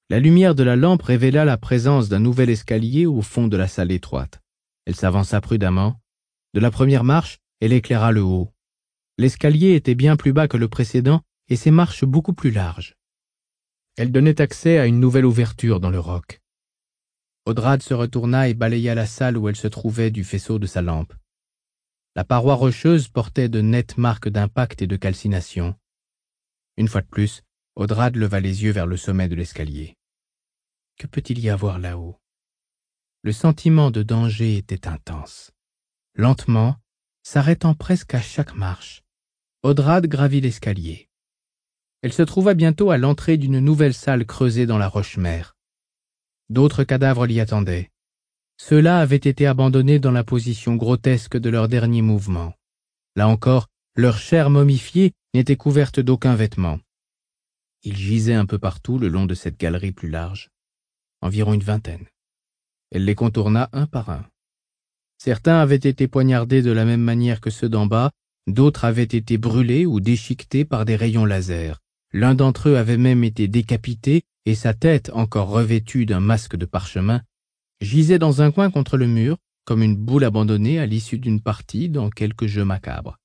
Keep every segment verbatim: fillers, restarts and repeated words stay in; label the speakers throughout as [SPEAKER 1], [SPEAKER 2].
[SPEAKER 1] La lumière de la lampe révéla la présence d'un nouvel escalier au fond de la salle étroite. Elle s'avança prudemment. De la première marche, elle éclaira le haut. L'escalier était bien plus bas que le précédent et ses marches beaucoup plus larges. Elle donnait accès à une nouvelle ouverture dans le roc. Odrad se retourna et balaya la salle où elle se trouvait du faisceau de sa lampe. La paroi rocheuse portait de nettes marques d'impact et de calcination. Une fois de plus, Odrad leva les yeux vers le sommet de l'escalier. Que peut-il y avoir là-haut? Le sentiment de danger était intense. Lentement, s'arrêtant presque à chaque marche, Odrad gravit l'escalier. Elle se trouva bientôt à l'entrée d'une nouvelle salle creusée dans la roche-mère. D'autres cadavres l'y attendaient. Ceux-là avaient été abandonnés dans la position grotesque de leur dernier mouvement. Là encore, leur chair momifiée n'était couverte d'aucun vêtement. Ils gisaient un peu partout le long de cette galerie plus large, environ une vingtaine. Elle les contourna un par un. Certains avaient été poignardés de la même manière que ceux d'en bas, d'autres avaient été brûlés ou déchiquetés par des rayons laser. L'un d'entre eux avait même été décapité et sa tête, encore revêtue d'un masque de parchemin, gisait dans un coin contre le mur, comme une boule abandonnée à l'issue d'une partie dans quelque jeu macabre.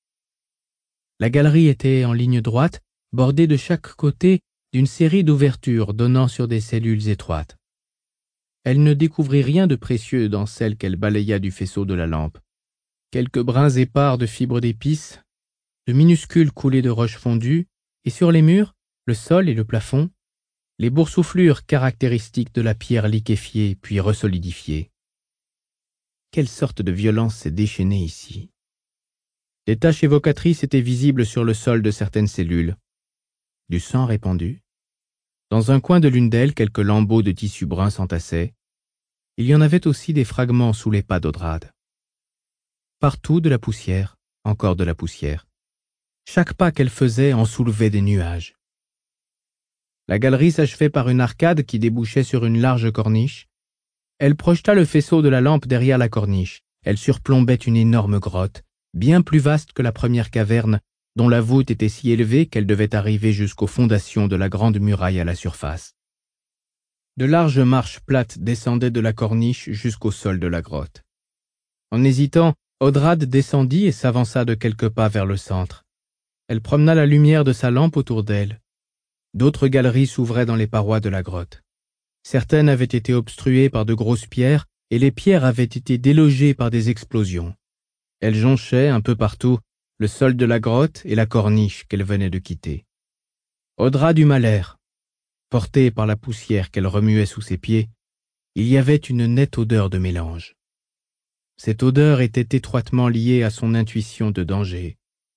[SPEAKER 1] La galerie était en ligne droite, bordée de chaque côté d'une série d'ouvertures donnant sur des cellules étroites. Elle ne découvrit rien de précieux dans celle qu'elle balaya du faisceau de la lampe. Quelques brins épars de fibres d'épices, de minuscules coulées de roches fondues, et sur les murs, le sol et le plafond, les boursouflures caractéristiques de la pierre liquéfiée puis resolidifiée. Quelle sorte de violence s'est déchaînée ici? Des taches évocatrices étaient visibles sur le sol de certaines cellules. Du sang répandu. Dans un coin de l'une d'elles, quelques lambeaux de tissu brun s'entassaient. Il y en avait aussi des fragments sous les pas d'Odrad. Partout de la poussière, encore de la poussière. Chaque pas qu'elle faisait en soulevait des nuages. La galerie s'achevait par une arcade qui débouchait sur une large corniche. Elle projeta le faisceau de la lampe derrière la corniche. Elle surplombait une énorme grotte, bien plus vaste que la première caverne, dont la voûte était si élevée qu'elle devait arriver jusqu'aux fondations de la grande muraille à la surface. De larges marches plates descendaient de la corniche jusqu'au sol de la grotte. En hésitant, Odrad descendit et s'avança de quelques pas vers le centre. Elle promena la lumière de sa lampe autour d'elle. D'autres galeries s'ouvraient dans les parois de la grotte. Certaines avaient été obstruées par de grosses pierres et les pierres avaient été délogées par des explosions. Elles jonchaient un peu partout le sol de la grotte et la corniche qu'elle venait de quitter. Odrad eut l'air. Portée par la poussière qu'elle remuait sous ses pieds, il y avait une nette odeur de mélange. Cette odeur était étroitement liée à son intuition de danger.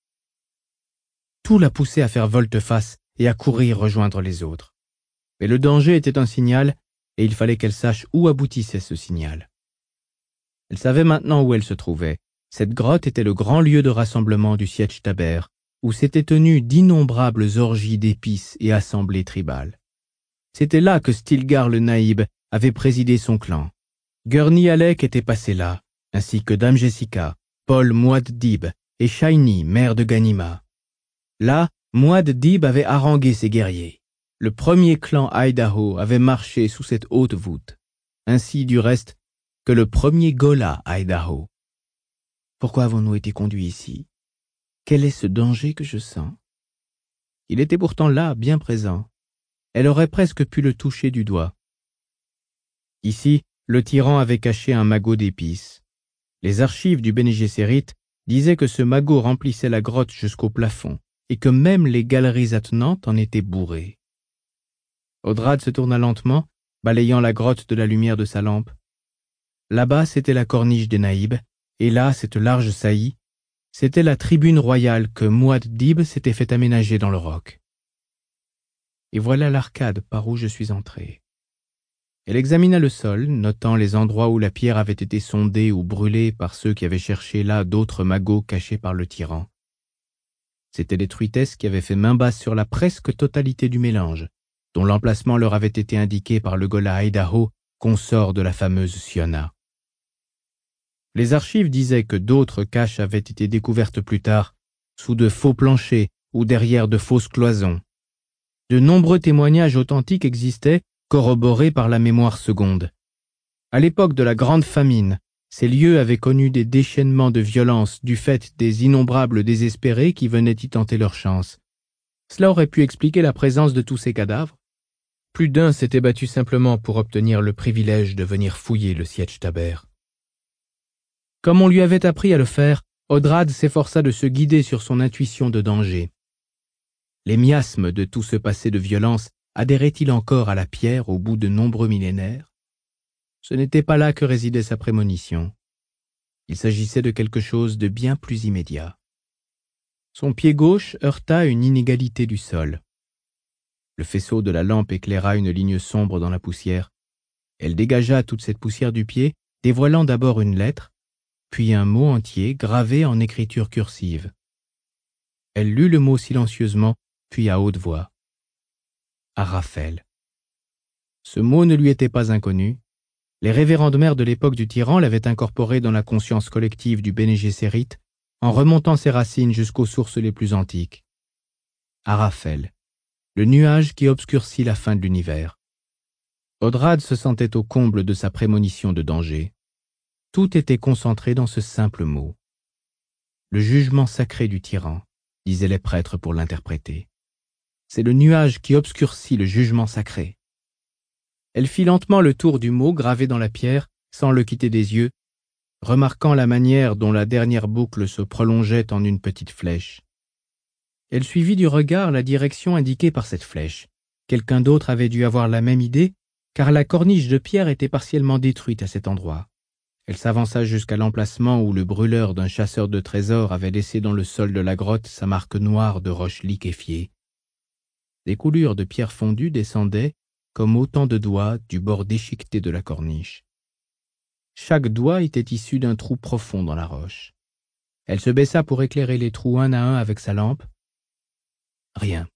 [SPEAKER 1] Tout la poussait à faire volte-face et à courir rejoindre les autres. Mais le danger était un signal, et il fallait qu'elle sache où aboutissait ce signal. Elle savait maintenant où elle se trouvait. Cette grotte était le grand lieu de rassemblement du Sietch Taber, où s'étaient tenues d'innombrables orgies d'épices et assemblées tribales. C'était là que Stilgar le Naïb avait présidé son clan. Gurney Halleck était passé là, ainsi que Dame Jessica, Paul Muaddib et Shiny, maire de Ganima. Là, Muaddib avait harangué ses guerriers. Le premier clan Idaho avait marché sous cette haute voûte, ainsi du reste que le premier Gola Idaho. Pourquoi avons-nous été conduits ici? Quel est ce danger que je sens? Il était pourtant là, bien présent. Elle aurait presque pu le toucher du doigt. Ici, le tyran avait caché un magot d'épices. Les archives du Bene Gesserit disaient que ce magot remplissait la grotte jusqu'au plafond et que même les galeries attenantes en étaient bourrées. Odrad se tourna lentement, balayant la grotte de la lumière de sa lampe. Là-bas, c'était la corniche des Naïbs, et là, cette large saillie, c'était la tribune royale que Muaddib s'était fait aménager dans le roc. Et voilà l'arcade par où je suis entré. Elle examina le sol, notant les endroits où la pierre avait été sondée ou brûlée par ceux qui avaient cherché là d'autres magots cachés par le tyran. C'étaient les truitesses qui avaient fait main basse sur la presque totalité du mélange, dont l'emplacement leur avait été indiqué par le Gola Idaho, consort de la fameuse Siona. Les archives disaient que d'autres caches avaient été découvertes plus tard, sous de faux planchers ou derrière de fausses cloisons. De nombreux témoignages authentiques existaient corroborée par la mémoire seconde. À l'époque de la Grande Famine, ces lieux avaient connu des déchaînements de violence du fait des innombrables désespérés qui venaient y tenter leur chance. Cela aurait pu expliquer la présence de tous ces cadavres. Plus d'un s'était battu simplement pour obtenir le privilège de venir fouiller le Sietch Tabr. Comme on lui avait appris à le faire, Odrad s'efforça de se guider sur son intuition de danger. Les miasmes de tout ce passé de violence adhéraient-ils encore à la pierre au bout de nombreux millénaires? Ce n'était pas là que résidait sa prémonition. Il s'agissait de quelque chose de bien plus immédiat. Son pied gauche heurta une inégalité du sol. Le faisceau de la lampe éclaira une ligne sombre dans la poussière. Elle dégagea toute cette poussière du pied, dévoilant d'abord une lettre, puis un mot entier gravé en écriture cursive. Elle lut le mot silencieusement, puis à haute voix. Arafel. Ce mot ne lui était pas inconnu. Les révérendes mères de l'époque du tyran l'avaient incorporé dans la conscience collective du Béné Gesserit en remontant ses racines jusqu'aux sources les plus antiques. Arafel, le nuage qui obscurcit la fin de l'univers. Odrad se sentait au comble de sa prémonition de danger. Tout était concentré dans ce simple mot. Le jugement sacré du tyran, disaient les prêtres pour l'interpréter. C'est le nuage qui obscurcit le jugement sacré. Elle fit lentement le tour du mot gravé dans la pierre, sans le quitter des yeux, remarquant la manière dont la dernière boucle se prolongeait en une petite flèche. Elle suivit du regard la direction indiquée par cette flèche. Quelqu'un d'autre avait dû avoir la même idée, car la corniche de pierre était partiellement détruite à cet endroit. Elle s'avança jusqu'à l'emplacement où le brûleur d'un chasseur de trésors avait laissé dans le sol de la grotte sa marque noire de roche liquéfiée. Des coulures de pierre fondue descendaient, comme autant de doigts, du bord déchiqueté de la corniche. Chaque doigt était issu d'un trou profond dans la roche. Elle se baissa pour éclairer les trous un à un avec sa lampe. Rien.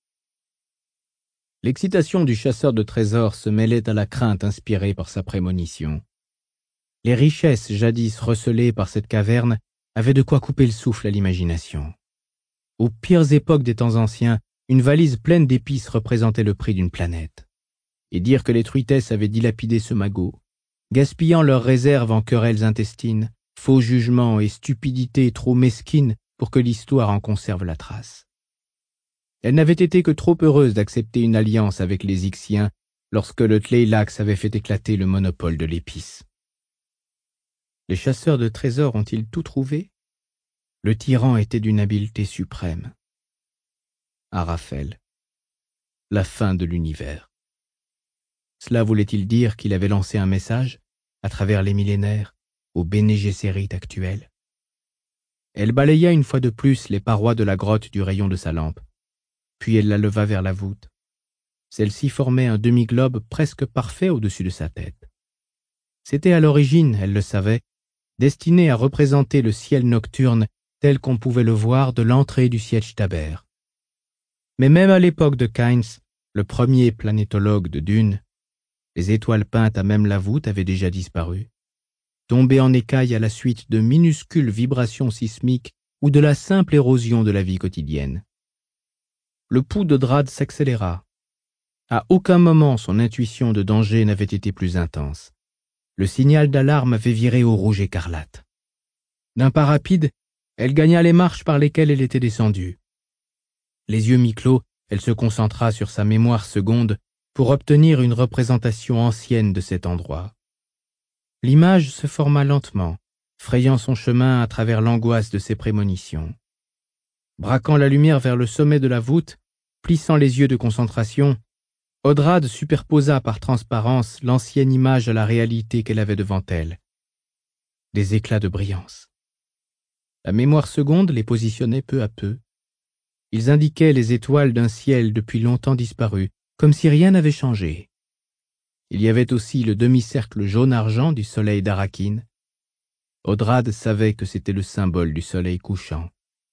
[SPEAKER 1] L'excitation du chasseur de trésors se mêlait à la crainte inspirée par sa prémonition. Les richesses jadis recelées par cette caverne avaient de quoi couper le souffle à l'imagination. Aux pires époques des temps anciens, une valise pleine d'épices représentait le prix d'une planète. Et dire que les truitesses avaient dilapidé ce magot, gaspillant leurs réserves en querelles intestines, faux jugements et stupidités trop mesquines pour que l'histoire en conserve la trace. Elle n'avait été que trop heureuse d'accepter une alliance avec les Ixiens lorsque le Tleilax avait fait éclater le monopole de l'épice. Les chasseurs de trésors ont-ils tout trouvé? Le tyran était d'une habileté suprême. Arafel, la fin de l'univers. Cela voulait-il dire qu'il avait lancé un message, à travers les millénaires, au Béné Gesserit actuel? Elle balaya une fois de plus les parois de la grotte du rayon de sa lampe, puis elle la leva vers la voûte. Celle-ci formait un demi-globe presque parfait au-dessus de sa tête. C'était à l'origine, elle le savait, destiné à représenter le ciel nocturne tel qu'on pouvait le voir de l'entrée du Sietch Tabr. Mais même à l'époque de Kynes, le premier planétologue de Dune, les étoiles peintes à même la voûte avaient déjà disparu, tombées en écailles à la suite de minuscules vibrations sismiques ou de la simple érosion de la vie quotidienne. Le pouls d'Odrad s'accéléra. À aucun moment son intuition de danger n'avait été plus intense. Le signal d'alarme avait viré au rouge écarlate. D'un pas rapide, elle gagna les marches par lesquelles elle était descendue. Les yeux mi-clos, elle se concentra sur sa mémoire seconde pour obtenir une représentation ancienne de cet endroit. L'image se forma lentement, frayant son chemin à travers l'angoisse de ses prémonitions. Braquant la lumière vers le sommet de la voûte, plissant les yeux de concentration, Odrad superposa par transparence l'ancienne image à la réalité qu'elle avait devant elle. Des éclats de brillance. La mémoire seconde les positionnait peu à peu. Ils indiquaient les étoiles d'un ciel depuis longtemps disparu, comme si rien n'avait changé. Il y avait aussi le demi-cercle jaune-argent du soleil d'Arakin. Odrad savait que c'était le symbole du soleil couchant.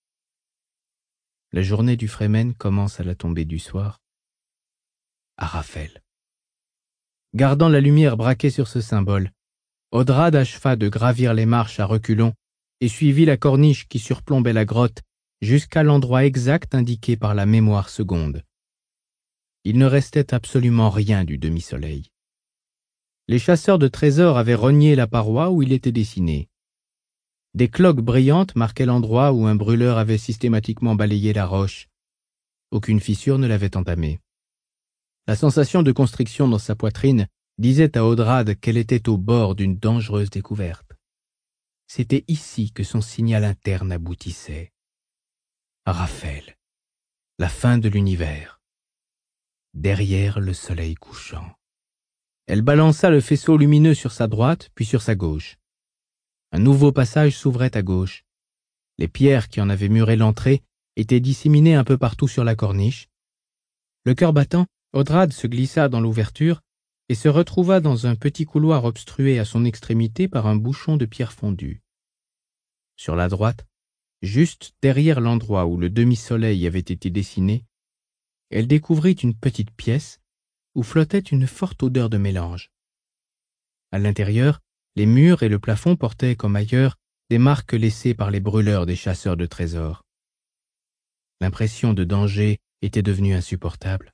[SPEAKER 1] La journée du Fremen commence à la tombée du soir. Arafel. Gardant la lumière braquée sur ce symbole, Odrad acheva de gravir les marches à reculons et suivit la corniche qui surplombait la grotte jusqu'à l'endroit exact indiqué par la mémoire seconde. il ne restait absolument rien du demi-soleil. Les chasseurs de trésors avaient rogné la paroi où il était dessiné. Des cloques brillantes marquaient l'endroit où un brûleur avait systématiquement balayé la roche. Aucune fissure ne l'avait entamée. La sensation de constriction dans sa poitrine disait à Audrade qu'elle était au bord d'une dangereuse découverte. C'était ici que son signal interne aboutissait. Raphaël, la fin de l'univers. Derrière le soleil couchant. Elle balança le faisceau lumineux sur sa droite, puis sur sa gauche. Un nouveau passage s'ouvrait à gauche. Les pierres qui en avaient muré l'entrée étaient disséminées un peu partout sur la corniche. Le cœur battant, Audrade se glissa dans l'ouverture et se retrouva dans un petit couloir obstrué à son extrémité par un bouchon de pierre fondue. Sur la droite, juste derrière l'endroit où le demi-soleil avait été dessiné, elle découvrit une petite pièce où flottait une forte odeur de mélange. À l'intérieur, les murs et le plafond portaient, comme ailleurs, des marques laissées par les brûleurs des chasseurs de trésors. L'impression de danger était devenue insupportable.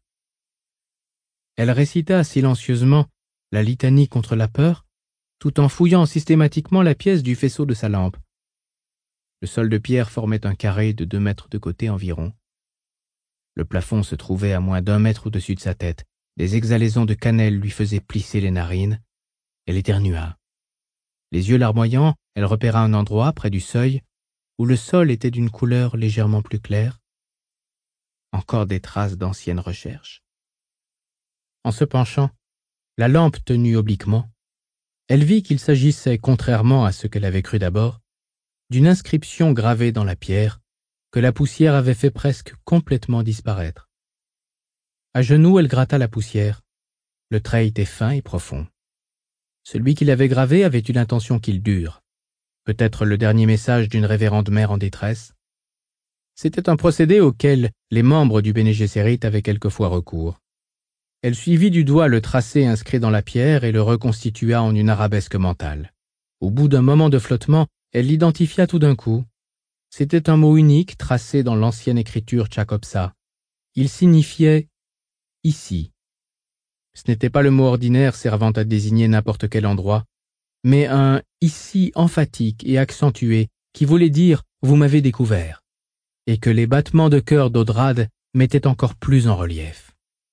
[SPEAKER 1] Elle récita silencieusement la litanie contre la peur, tout en fouillant systématiquement la pièce du faisceau de sa lampe. Le sol de pierre formait un carré de deux mètres de côté environ. Le plafond se trouvait à moins d'un mètre au-dessus de sa tête. Des exhalaisons de cannelle lui faisaient plisser les narines. Elle éternua. Les yeux larmoyants, elle repéra un endroit, près du seuil, où le sol était d'une couleur légèrement plus claire. Encore des traces d'anciennes recherches. En se penchant, la lampe tenue obliquement, elle vit qu'il s'agissait, contrairement à ce qu'elle avait cru d'abord, d'une inscription gravée dans la pierre que la poussière avait fait presque complètement disparaître. À genoux, elle gratta la poussière. Le trait était fin et profond. Celui qui l'avait gravé avait eu l'intention qu'il dure. Peut-être le dernier message d'une révérende mère en détresse. C'était un procédé auquel les membres du Bene Gesserit avaient quelquefois recours. Elle suivit du doigt le tracé inscrit dans la pierre et le reconstitua en une arabesque mentale. Au bout d'un moment de flottement, elle l'identifia tout d'un coup. C'était un mot unique tracé dans l'ancienne écriture Chakopsa. Il signifiait « ici ». Ce n'était pas le mot ordinaire servant à désigner n'importe quel endroit, mais un « ici » emphatique et accentué qui voulait dire « vous m'avez découvert » et que les battements de cœur d'Audrade mettaient encore plus en relief.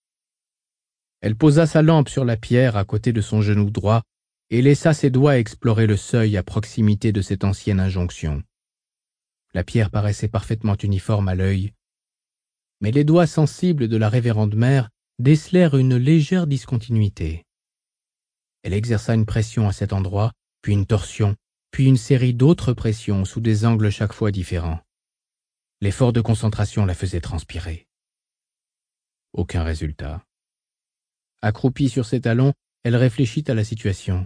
[SPEAKER 1] Elle posa sa lampe sur la pierre à côté de son genou droit et laissa ses doigts explorer le seuil à proximité de cette ancienne injonction. La pierre paraissait parfaitement uniforme à l'œil, mais les doigts sensibles de la révérende mère décelèrent une légère discontinuité. Elle exerça une pression à cet endroit, puis une torsion, puis une série d'autres pressions sous des angles chaque fois différents. L'effort de concentration la faisait transpirer. Aucun résultat. Accroupie sur ses talons, elle réfléchit à la situation.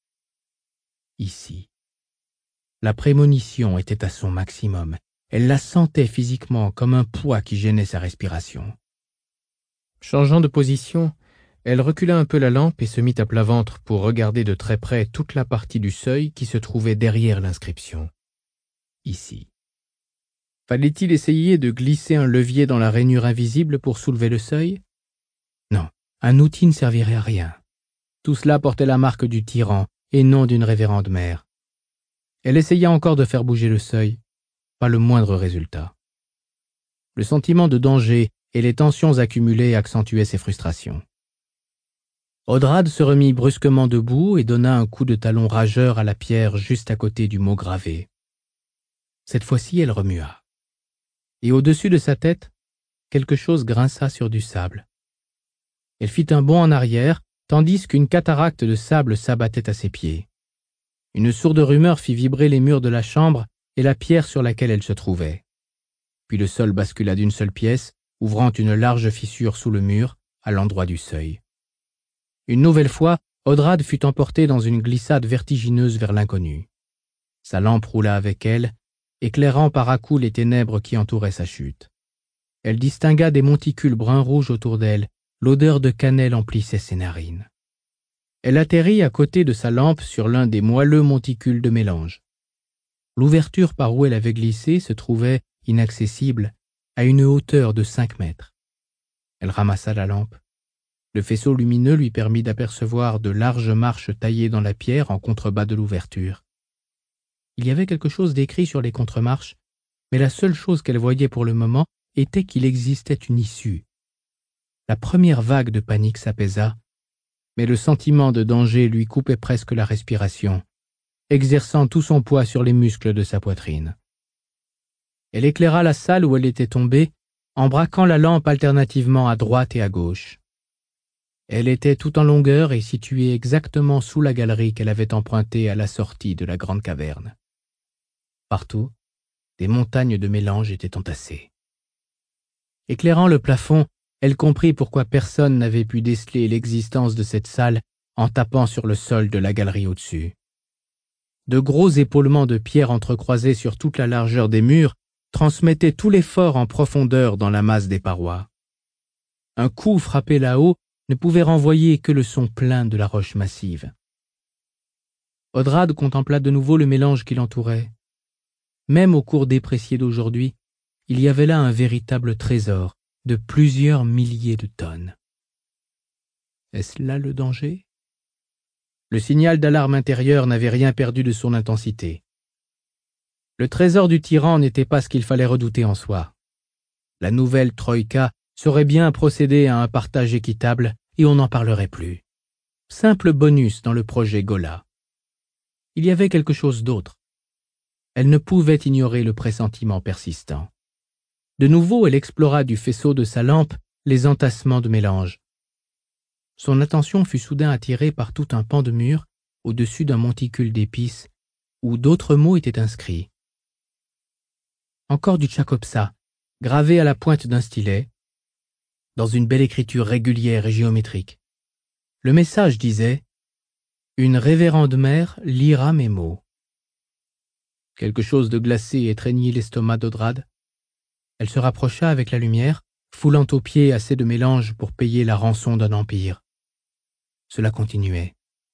[SPEAKER 1] Ici. La prémonition était à son maximum. Elle la sentait physiquement comme un poids qui gênait sa respiration. Changeant de position, elle recula un peu la lampe et se mit à plat ventre pour regarder de très près toute la partie du seuil qui se trouvait derrière l'inscription. Ici. Fallait-il essayer de glisser un levier dans la rainure invisible pour soulever le seuil? Non, un outil ne servirait à rien. Tout cela portait la marque du tyran et non d'une révérende mère. Elle essaya encore de faire bouger le seuil. Pas le moindre résultat. Le sentiment de danger et les tensions accumulées accentuaient ses frustrations. Audrade se remit brusquement debout et donna un coup de talon rageur à la pierre juste à côté du mot gravé. Cette fois-ci, elle remua. Et au-dessus de sa tête, quelque chose grinça sur du sable. Elle fit un bond en arrière, tandis qu'une cataracte de sable s'abattait à ses pieds. Une sourde rumeur fit vibrer les murs de la chambre et la pierre sur laquelle elle se trouvait. Puis le sol bascula d'une seule pièce, ouvrant une large fissure sous le mur, à l'endroit du seuil. Une nouvelle fois, Audrade fut emportée dans une glissade vertigineuse vers l'inconnu. Sa lampe roula avec elle, éclairant par à-coups les ténèbres qui entouraient sa chute. Elle distingua des monticules brun-rouge autour d'elle, l'odeur de cannelle emplissait ses narines. Elle atterrit à côté de sa lampe sur l'un des moelleux monticules de mélange. L'ouverture par où elle avait glissé se trouvait, inaccessible, à une hauteur de cinq mètres. Elle ramassa la lampe. Le faisceau lumineux lui permit d'apercevoir de larges marches taillées dans la pierre en contrebas de l'ouverture. Il y avait quelque chose d'écrit sur les contremarches, mais la seule chose qu'elle voyait pour le moment était qu'il existait une issue. La première vague de panique s'apaisa, mais le sentiment de danger lui coupait presque la respiration, exerçant tout son poids sur les muscles de sa poitrine. Elle éclaira la salle où elle était tombée, en braquant la lampe alternativement à droite et à gauche. Elle était tout en longueur et située exactement sous la galerie qu'elle avait empruntée à la sortie de la grande caverne. Partout, des montagnes de mélange étaient entassées. Éclairant le plafond, elle comprit pourquoi personne n'avait pu déceler l'existence de cette salle en tapant sur le sol de la galerie au-dessus. De gros épaulements de pierre entrecroisés sur toute la largeur des murs transmettaient tout l'effort en profondeur dans la masse des parois. Un coup frappé là-haut ne pouvait renvoyer que le son plein de la roche massive. Odrad contempla de nouveau le mélange qui l'entourait. Même au cours déprécié d'aujourd'hui, il y avait là un véritable trésor de plusieurs milliers de tonnes. Est-ce là le danger? Le signal d'alarme intérieure n'avait rien perdu de son intensité. Le trésor du tyran n'était pas ce qu'il fallait redouter en soi. La nouvelle Troïka saurait bien procéder à un partage équitable et on n'en parlerait plus. Simple bonus dans le projet Gola. Il y avait quelque chose d'autre. Elle ne pouvait ignorer le pressentiment persistant. De nouveau, elle explora du faisceau de sa lampe les entassements de mélange. Son attention fut soudain attirée par tout un pan de mur au-dessus d'un monticule d'épices où d'autres mots étaient inscrits. Encore du Tchakopsa, gravé à la pointe d'un stylet, dans une belle écriture régulière et géométrique. Le message disait « Une révérende mère lira mes mots ». Quelque chose de glacé étreignit l'estomac d'Odrad. Elle se rapprocha avec la lumière, foulant aux pieds assez de mélange pour payer la rançon d'un empire. Cela continuait.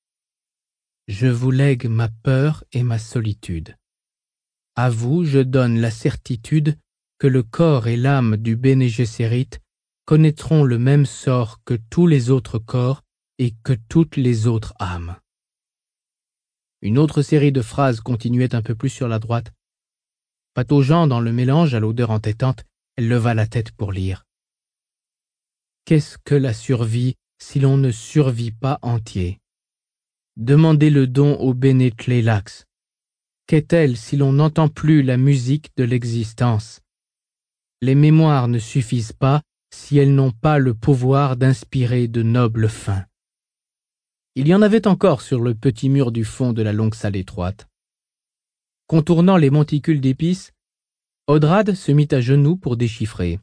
[SPEAKER 1] « Je vous lègue ma peur et ma solitude. À vous je donne la certitude que le corps et l'âme du Béné Gesserit connaîtront le même sort que tous les autres corps et que toutes les autres âmes. » Une autre série de phrases continuait un peu plus sur la droite. Pataugeant dans le mélange à l'odeur entêtante, elle leva la tête pour lire. « Qu'est-ce que la survie si l'on ne survit pas entier? Demandez le don au Béné Tlélax. Qu'est-elle si l'on n'entend plus la musique de l'existence? Les mémoires ne suffisent pas si elles n'ont pas le pouvoir d'inspirer de nobles fins. » Il y en avait encore sur le petit mur du fond de la longue salle étroite. Contournant les monticules d'épices, Odrad se mit à genoux pour déchiffrer.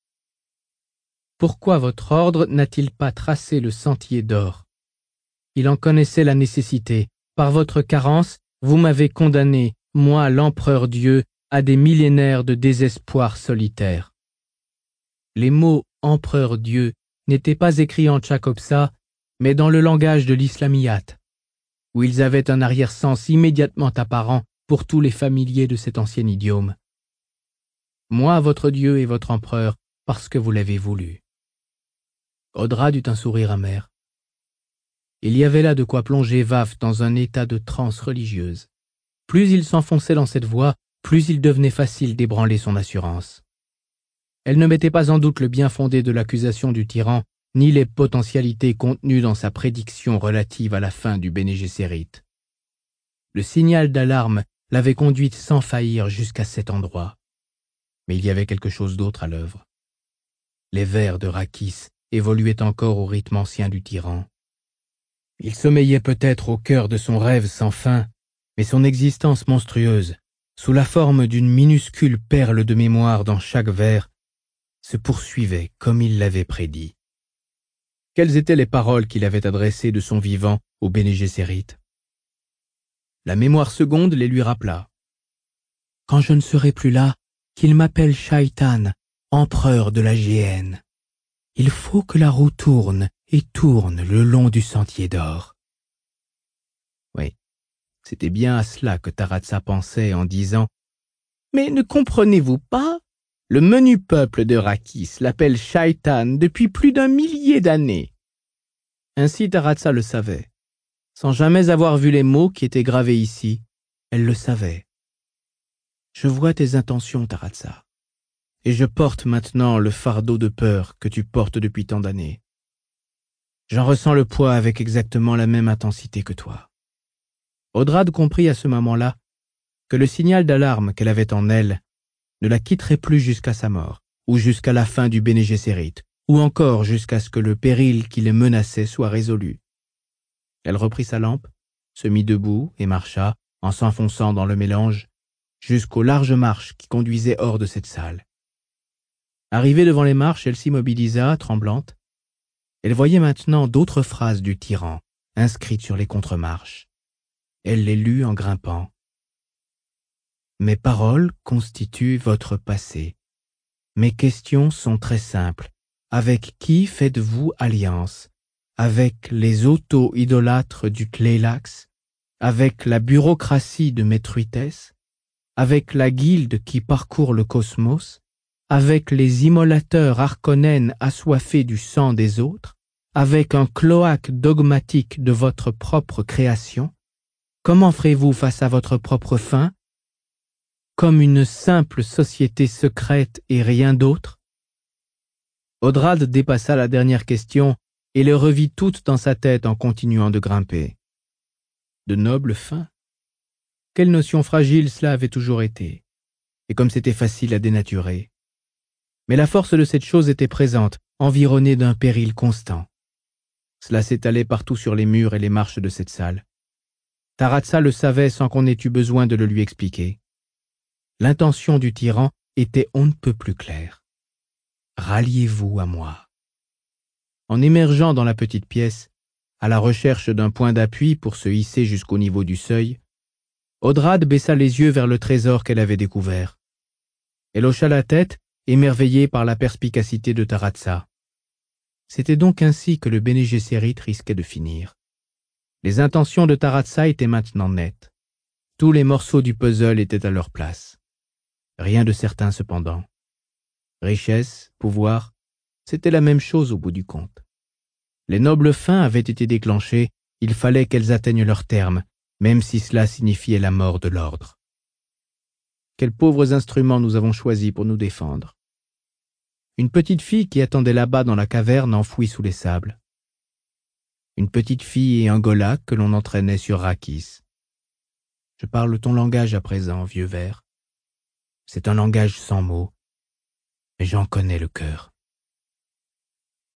[SPEAKER 1] « Pourquoi votre ordre n'a-t-il pas tracé le sentier d'or? Il en connaissait la nécessité. Par votre carence, vous m'avez condamné, moi l'empereur Dieu, à des millénaires de désespoir solitaire. » Les mots « empereur Dieu » n'étaient pas écrits en Tchakopsa, mais dans le langage de l'islamiyat, où ils avaient un arrière-sens immédiatement apparent pour tous les familiers de cet ancien idiome. Moi, votre Dieu et votre empereur, parce que vous l'avez voulu. Odrad eut un sourire amer. Il y avait là de quoi plonger Vaf dans un état de transe religieuse. Plus il s'enfonçait dans cette voie, plus il devenait facile d'ébranler son assurance. Elle ne mettait pas en doute le bien-fondé de l'accusation du tyran, ni les potentialités contenues dans sa prédiction relative à la fin du Béné Gesserit. Le signal d'alarme l'avait conduite sans faillir jusqu'à cet endroit. Mais il y avait quelque chose d'autre à l'œuvre. Les vers de Rakis évoluaient encore au rythme ancien du tyran. Il sommeillait peut-être au cœur de son rêve sans fin, mais son existence monstrueuse, sous la forme d'une minuscule perle de mémoire dans chaque vers, se poursuivait comme il l'avait prédit. Quelles étaient les paroles qu'il avait adressées de son vivant au Béné Gesserit? La mémoire seconde les lui rappela. « Quand je ne serai plus là, qu'il m'appelle Shaitan, empereur de la géhenne. Il faut que la roue tourne et tourne le long du sentier d'or. » Oui, c'était bien à cela que Taratsa pensait en disant « Mais ne comprenez-vous pas? Le menu peuple de Rakis l'appelle Shaitan depuis plus d'un millier d'années. Ainsi Taratsa le savait. Sans jamais avoir vu les mots qui étaient gravés ici, elle le savait. Je vois tes intentions, Taratsa, et je porte maintenant le fardeau de peur que tu portes depuis tant d'années. J'en ressens le poids avec exactement la même intensité que toi. Odrad comprit à ce moment-là que le signal d'alarme qu'elle avait en elle ne la quitterait plus jusqu'à sa mort, ou jusqu'à la fin du Bene Gesserit, ou encore jusqu'à ce que le péril qui les menaçait soit résolu. Elle reprit sa lampe, se mit debout et marcha, en s'enfonçant dans le mélange, jusqu'aux larges marches qui conduisaient hors de cette salle. Arrivée devant les marches, elle s'immobilisa, tremblante. Elle voyait maintenant d'autres phrases du tyran, inscrites sur les contre-marches. Elle les lut en grimpant. Mes paroles constituent votre passé. Mes questions sont très simples. Avec qui faites-vous alliance? Avec les auto-idolâtres du Tleilax? Avec la bureaucratie de Métruitès? Avec la guilde qui parcourt le cosmos? Avec les immolateurs arconènes assoiffés du sang des autres? Avec un cloaque dogmatique de votre propre création? Comment ferez-vous face à votre propre fin? Comme une simple société secrète et rien d'autre? Odrad dépassa la dernière question et les revit toutes dans sa tête en continuant de grimper. De nobles fins? Quelle notion fragile cela avait toujours été, et comme c'était facile à dénaturer. Mais la force de cette chose était présente, environnée d'un péril constant. Cela s'étalait partout sur les murs et les marches de cette salle. Taratsa le savait sans qu'on ait eu besoin de le lui expliquer. L'intention du tyran était on ne peut plus claire. Ralliez-vous à moi. En émergeant dans la petite pièce, à la recherche d'un point d'appui pour se hisser jusqu'au niveau du seuil, Odrad baissa les yeux vers le trésor qu'elle avait découvert. Elle hocha la tête, émerveillée par la perspicacité de Taratsa. C'était donc ainsi que le Bene Gesserit risquait de finir. Les intentions de Taratsa étaient maintenant nettes. Tous les morceaux du puzzle étaient à leur place. Rien de certain cependant. Richesse, pouvoir, c'était la même chose au bout du compte. Les nobles fins avaient été déclenchés, il fallait qu'elles atteignent leur terme, même si cela signifiait la mort de l'ordre. Quels pauvres instruments nous avons choisis pour nous défendre. Une petite fille qui attendait là-bas dans la caverne enfouie sous les sables. Une petite fille et un golak que l'on entraînait sur Rakis. Je parle ton langage à présent, vieux ver. C'est un langage sans mots, mais j'en connais le cœur.